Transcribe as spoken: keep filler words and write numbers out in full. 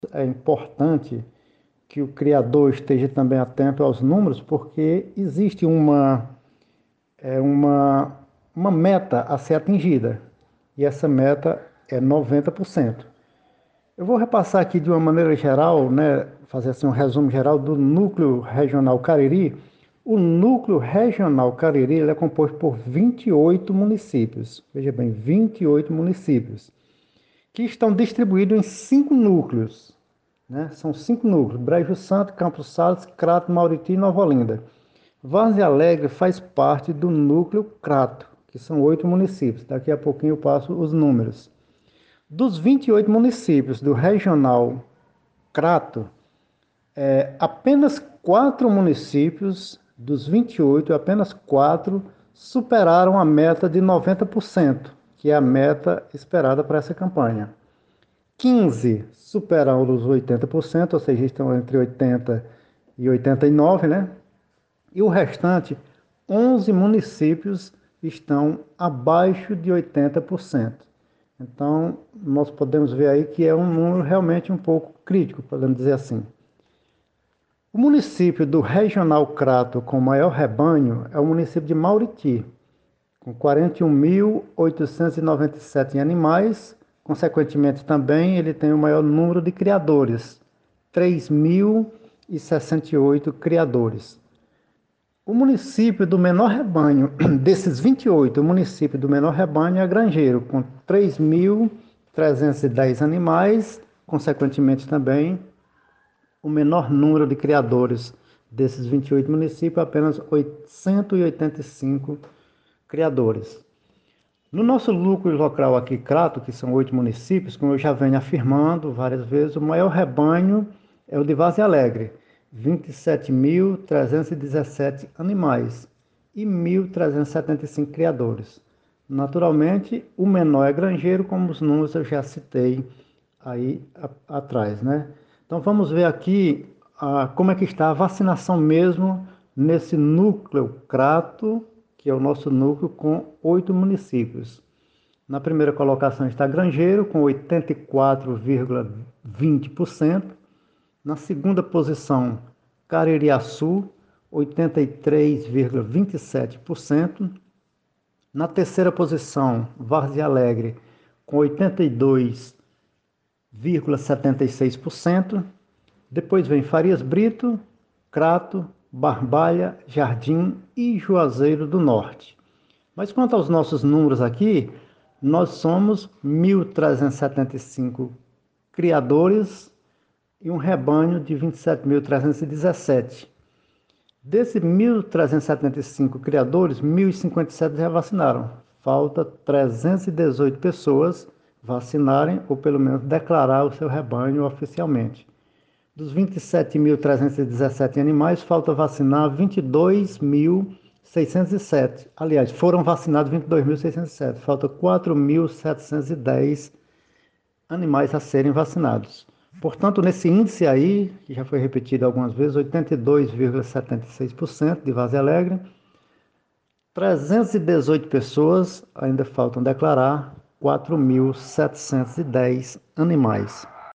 É importante que o criador esteja também atento aos números, porque existe uma, é uma, uma meta a ser atingida, e essa meta é noventa por cento. Eu vou repassar aqui de uma maneira geral, né, fazer assim um resumo geral do Núcleo Regional Cariri. O Núcleo Regional Cariri ele é composto por vinte e oito municípios, veja bem, vinte e oito municípios, que estão distribuídos em cinco núcleos, né? São cinco núcleos: Brejo Santo, Campos Sales, Crato, Mauriti e Nova Olinda. Várzea Alegre faz parte do núcleo Crato, que são oito municípios. Daqui a pouquinho eu passo os números. Dos vinte e oito municípios do regional Crato, é, apenas quatro municípios dos vinte e oito, apenas quatro superaram a meta de noventa por cento, que é a meta esperada para essa campanha. quinze superaram os oitenta por cento, ou seja, estão entre oitenta e oitenta e nove, né? E o restante, onze municípios estão abaixo de oitenta por cento. Então, nós podemos ver aí que é um número realmente um pouco crítico, podemos dizer assim. O município do Regional Crato com maior rebanho é o município de Mauriti, com quarenta e um mil oitocentos e noventa e sete animais. Consequentemente, também ele tem o maior número de criadores, três mil e sessenta e oito criadores. O município do menor rebanho, desses vinte e oito, o município do menor rebanho é Grangeiro, com três mil trezentos e dez animais. Consequentemente, também o menor número de criadores desses vinte e oito municípios, apenas cento e oitenta e cinco criadores. No nosso núcleo local aqui, Crato, que são oito municípios, como eu já venho afirmando várias vezes, o maior rebanho é o de Várzea Alegre, vinte e sete mil trezentos e dezessete animais e mil trezentos e setenta e cinco criadores. Naturalmente, o menor é Grangeiro, como os números eu já citei aí a, atrás, né? Então vamos ver aqui ah, como é que está a vacinação mesmo nesse núcleo Crato, que é o nosso núcleo com oito municípios. Na primeira colocação está Grangeiro, com oitenta e quatro vírgula vinte por cento. Na segunda posição, Caririaçu, oitenta e três vírgula vinte e sete por cento. Na terceira posição, Várzea Alegre, com oitenta e dois vírgula setenta e seis por cento. Depois vem Farias Brito, Crato, Barbalha, Jardim e Juazeiro do Norte. Mas quanto aos nossos números aqui, nós somos mil trezentos e setenta e cinco criadores e um rebanho de vinte e sete mil trezentos e dezessete. Desses mil trezentos e setenta e cinco criadores, mil e cinquenta e sete já vacinaram. Falta trezentas e dezoito pessoas vacinarem ou pelo menos declarar o seu rebanho oficialmente. Dos vinte e sete mil trezentos e dezessete animais, falta vacinar vinte e dois mil seiscentos e sete. Aliás, foram vacinados vinte e dois mil seiscentos e sete. Falta quatro mil setecentos e dez animais a serem vacinados. Portanto, nesse índice aí, que já foi repetido algumas vezes, oitenta e dois vírgula setenta e seis por cento de Várzea Alegre, trezentas e dezoito pessoas ainda faltam declarar quatro mil setecentos e dez animais.